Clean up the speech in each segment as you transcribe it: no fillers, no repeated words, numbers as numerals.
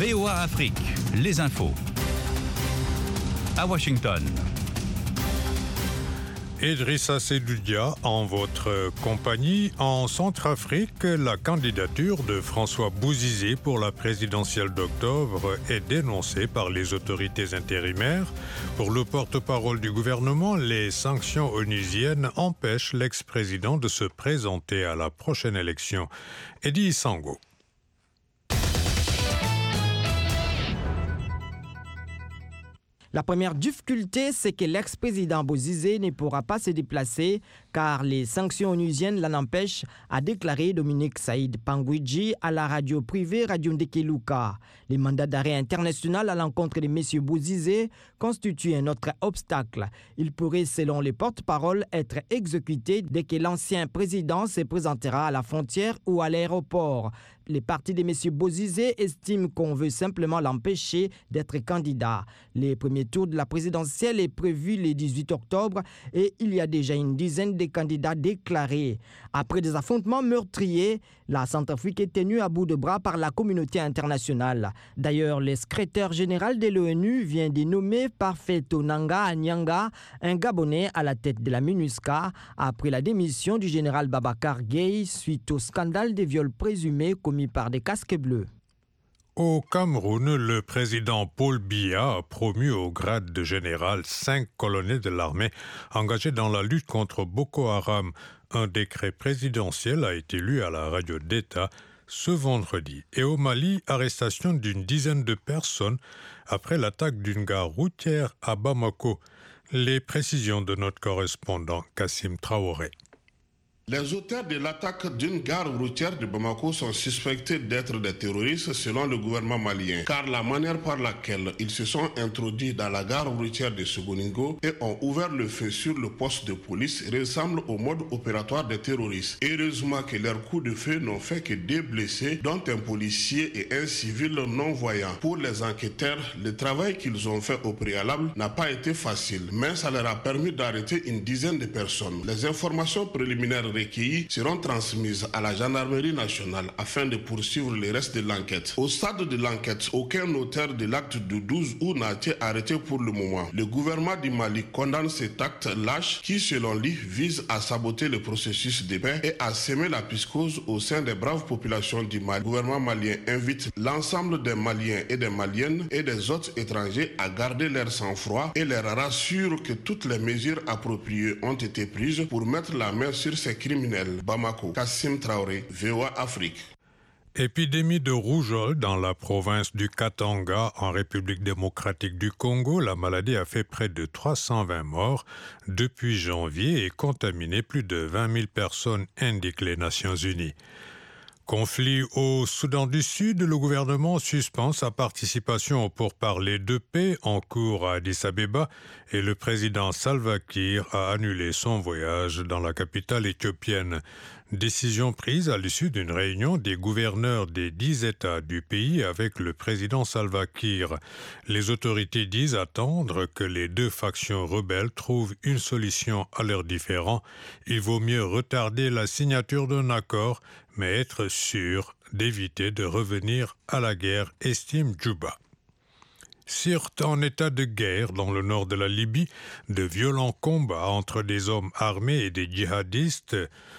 VOA Afrique, les infos. À Washington. Idrissa Seloudia, en votre compagnie. En Centrafrique, la candidature de François Bozizé pour la présidentielle d'octobre est dénoncée par les autorités intérimaires. Pour le porte-parole du gouvernement, les sanctions onusiennes empêchent l'ex-président de se présenter à la prochaine élection. Eddie Sango. La première difficulté, c'est que l'ex-président Bozizé ne pourra pas se déplacer car les sanctions onusiennes l'en empêchent, a déclaré Dominique Saïd Pangouidji à la radio privée Radio Ndekeluka. Les mandats d'arrêt international à l'encontre de M. Bozizé constituent un autre obstacle. Il pourrait, selon les porte-paroles, être exécuté dès que l'ancien président se présentera à la frontière ou à l'aéroport. Les partis de M. Bozizé estiment qu'on veut simplement l'empêcher d'être candidat. Le premier tour de la présidentielle est prévu le 18 octobre et il y a déjà une dizaine de candidats déclarés. Après des affrontements meurtriers, la Centrafrique est tenue à bout de bras par la communauté internationale. D'ailleurs, le secrétaire général de l'ONU vient de nommer Parfeto Nanga Anyanga, un Gabonais à la tête de la MINUSCA, après la démission du général Babacar Gaye suite au scandale des viols présumés commis par des casques bleus. Au Cameroun, le président Paul Biya a promu au grade de général 5 colonels de l'armée engagés dans la lutte contre Boko Haram. Un décret présidentiel a été lu à la radio d'État ce vendredi. Et au Mali, arrestation d'une dizaine de personnes après l'attaque d'une gare routière à Bamako. Les précisions de notre correspondant Kassim Traoré. Les auteurs de l'attaque d'une gare routière de Bamako sont suspectés d'être des terroristes selon le gouvernement malien, car la manière par laquelle ils se sont introduits dans la gare routière de Sogoningo et ont ouvert le feu sur le poste de police ressemble au mode opératoire des terroristes. Heureusement que leurs coups de feu n'ont fait que 2 blessés, dont un policier et un civil non-voyant. Pour les enquêteurs, le travail qu'ils ont fait au préalable n'a pas été facile, mais ça leur a permis d'arrêter une dizaine de personnes. Les informations préliminaires recueillies seront transmises à la gendarmerie nationale afin de poursuivre le reste de l'enquête. Au stade de l'enquête, aucun auteur de l'acte de 12 août n'a été arrêté pour le moment. Le gouvernement du Mali condamne cet acte lâche qui, selon lui, vise à saboter le processus de paix et à semer la psychose au sein des braves populations du Mali. Le gouvernement malien invite l'ensemble des Maliens et des Maliennes et des autres étrangers à garder leur sang-froid et leur rassure que toutes les mesures appropriées ont été prises pour mettre la main sur ces criminels. Bamako, Kassim Traoré, VOA Afrique. Épidémie de rougeole dans la province du Katanga, en République démocratique du Congo. La maladie a fait près de 320 morts depuis janvier et contaminé plus de 20 000 personnes, indiquent les Nations Unies. Conflit au Soudan du Sud, le gouvernement suspend sa participation aux pourparlers de paix en cours à Addis Abeba et le président Salva Kiir a annulé son voyage dans la capitale éthiopienne. Décision prise à l'issue d'une réunion des gouverneurs des 10 États du pays avec le président Salva Kiir. Les autorités disent attendre que les 2 factions rebelles trouvent une solution à leurs différends. Il vaut mieux retarder la signature d'un accord, mais être sûr d'éviter de revenir à la guerre, estime Djouba. Sirte en état de guerre dans le nord de la Libye, de violents combats entre des hommes armés et des djihadistes.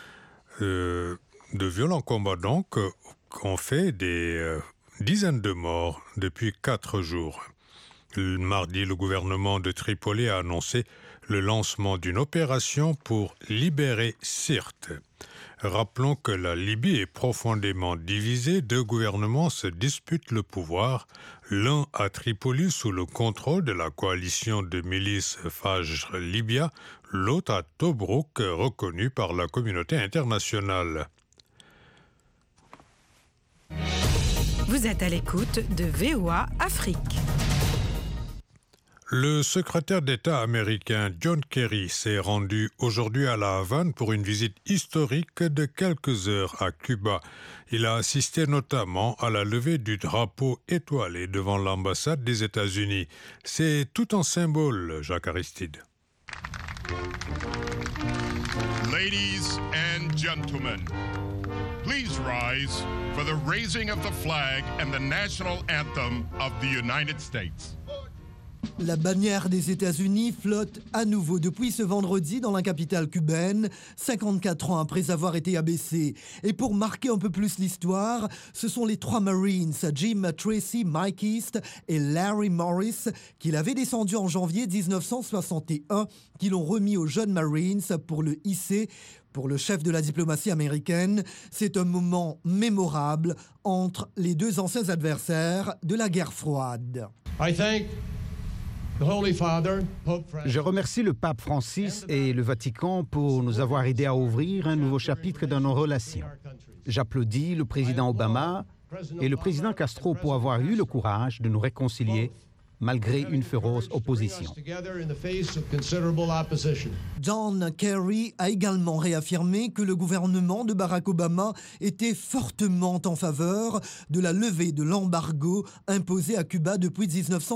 De violents combats donc ont fait des dizaines de morts depuis 4 jours. Le mardi, le gouvernement de Tripoli a annoncé le lancement d'une opération pour libérer Sirte. Rappelons que la Libye est profondément divisée. 2 gouvernements se disputent le pouvoir, l'un à Tripoli sous le contrôle de la coalition de milices Fajr Libya, l'autre à Tobrouk, reconnu par la communauté internationale. Vous êtes à l'écoute de VOA Afrique. Le secrétaire d'État américain John Kerry s'est rendu aujourd'hui à La Havane pour une visite historique de quelques heures à Cuba. Il a assisté notamment à la levée du drapeau étoilé devant l'ambassade des États-Unis. C'est tout un symbole, Jacques Aristide. Ladies and gentlemen, please rise for the raising of the flag and the national anthem of the United States. La bannière des États-Unis flotte à nouveau depuis ce vendredi dans la capitale cubaine, 54 ans après avoir été abaissée. Et pour marquer un peu plus l'histoire, ce sont les 3 Marines, Jim Tracy, Mike East et Larry Morris, qui l'avaient descendu en janvier 1961, qui l'ont remis aux jeunes Marines pour le hisser. Pour le chef de la diplomatie américaine, c'est un moment mémorable entre les deux anciens adversaires de la guerre froide. Je remercie le pape Francis et le Vatican pour nous avoir aidés à ouvrir un nouveau chapitre dans nos relations. J'applaudis le président Obama et le président Castro pour avoir eu le courage de nous réconcilier malgré une féroce opposition. John Kerry a également réaffirmé que le gouvernement de Barack Obama était fortement en faveur de la levée de l'embargo imposé à Cuba depuis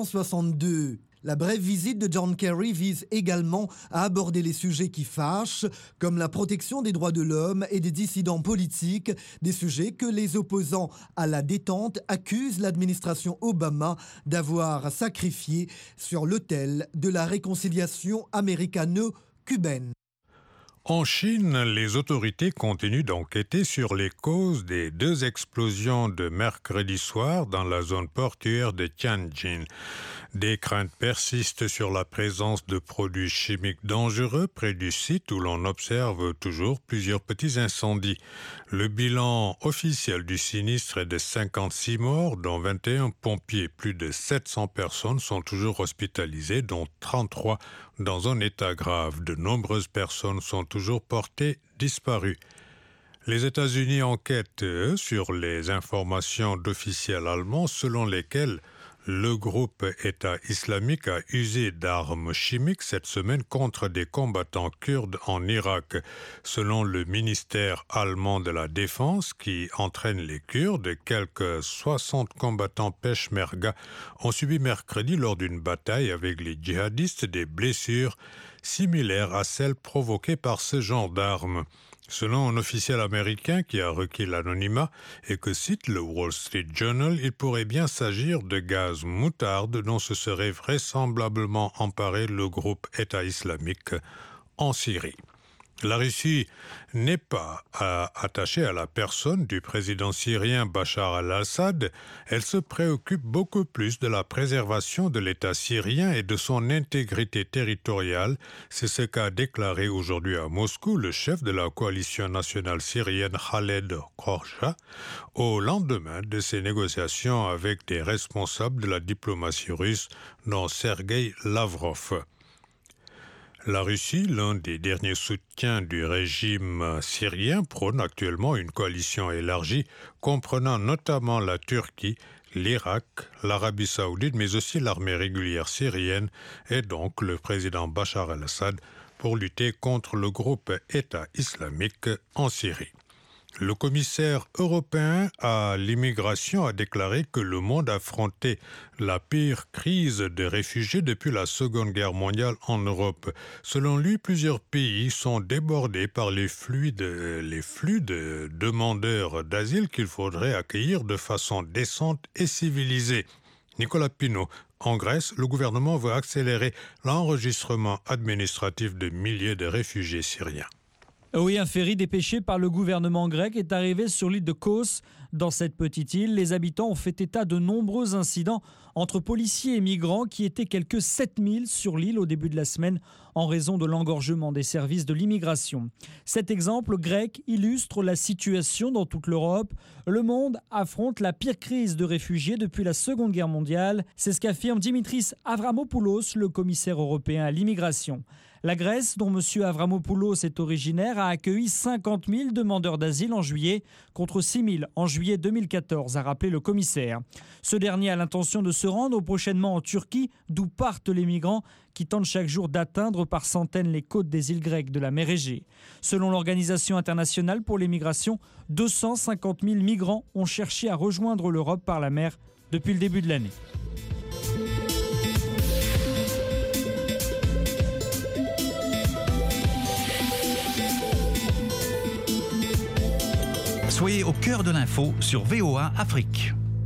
1962. La brève visite de John Kerry vise également à aborder les sujets qui fâchent, comme la protection des droits de l'homme et des dissidents politiques, des sujets que les opposants à la détente accusent l'administration Obama d'avoir sacrifiés sur l'autel de la réconciliation américano-cubaine. En Chine, les autorités continuent d'enquêter sur les causes des 2 explosions de mercredi soir dans la zone portuaire de Tianjin. Des craintes persistent sur la présence de produits chimiques dangereux près du site où l'on observe toujours plusieurs petits incendies. Le bilan officiel du sinistre est de 56 morts, dont 21 pompiers. Plus de 700 personnes sont toujours hospitalisées, dont 33 dans un état grave. De nombreuses personnes sont toujours portées disparues. Les États-Unis enquêtent, sur les informations d'officiels allemands selon lesquelles le groupe État islamique a usé d'armes chimiques cette semaine contre des combattants kurdes en Irak. Selon le ministère allemand de la Défense qui entraîne les Kurdes, quelques 60 combattants peshmerga ont subi mercredi lors d'une bataille avec les djihadistes des blessures similaires à celles provoquées par ce genre d'armes. Selon un officiel américain qui a requis l'anonymat et que cite le Wall Street Journal, il pourrait bien s'agir de gaz moutarde dont se serait vraisemblablement emparé le groupe État islamique en Syrie. La Russie n'est pas attachée à la personne du président syrien Bachar al-Assad. Elle se préoccupe beaucoup plus de la préservation de l'État syrien et de son intégrité territoriale. C'est ce qu'a déclaré aujourd'hui à Moscou le chef de la coalition nationale syrienne Khaled Khorja au lendemain de ses négociations avec des responsables de la diplomatie russe, dont Sergueï Lavrov. La Russie, l'un des derniers soutiens du régime syrien, prône actuellement une coalition élargie comprenant notamment la Turquie, l'Irak, l'Arabie saoudite, mais aussi l'armée régulière syrienne et donc le président Bachar al-Assad pour lutter contre le groupe État islamique en Syrie. Le commissaire européen à l'immigration a déclaré que le monde affrontait la pire crise de réfugiés depuis la Seconde Guerre mondiale en Europe. Selon lui, plusieurs pays sont débordés par les flux de demandeurs d'asile qu'il faudrait accueillir de façon décente et civilisée. Nicolas Pinault, en Grèce, le gouvernement veut accélérer l'enregistrement administratif de milliers de réfugiés syriens. Oui, un ferry dépêché par le gouvernement grec est arrivé sur l'île de Kos. Dans cette petite île, les habitants ont fait état de nombreux incidents entre policiers et migrants qui étaient quelques 7000 sur l'île au début de la semaine en raison de l'engorgement des services de l'immigration. Cet exemple grec illustre la situation dans toute l'Europe. Le monde affronte la pire crise de réfugiés depuis la Seconde Guerre mondiale. C'est ce qu'affirme Dimitris Avramopoulos, le commissaire européen à l'immigration. La Grèce, dont M. Avramopoulos est originaire, a accueilli 50 000 demandeurs d'asile en juillet, contre 6 000 en juillet 2014, a rappelé le commissaire. Ce dernier a l'intention de se rendre prochainement en Turquie, d'où partent les migrants qui tentent chaque jour d'atteindre par centaines les côtes des îles grecques de la mer Égée. Selon l'Organisation internationale pour les migrations, 250 000 migrants ont cherché à rejoindre l'Europe par la mer depuis le début de l'année. Soyez au cœur de l'info sur VOA Afrique.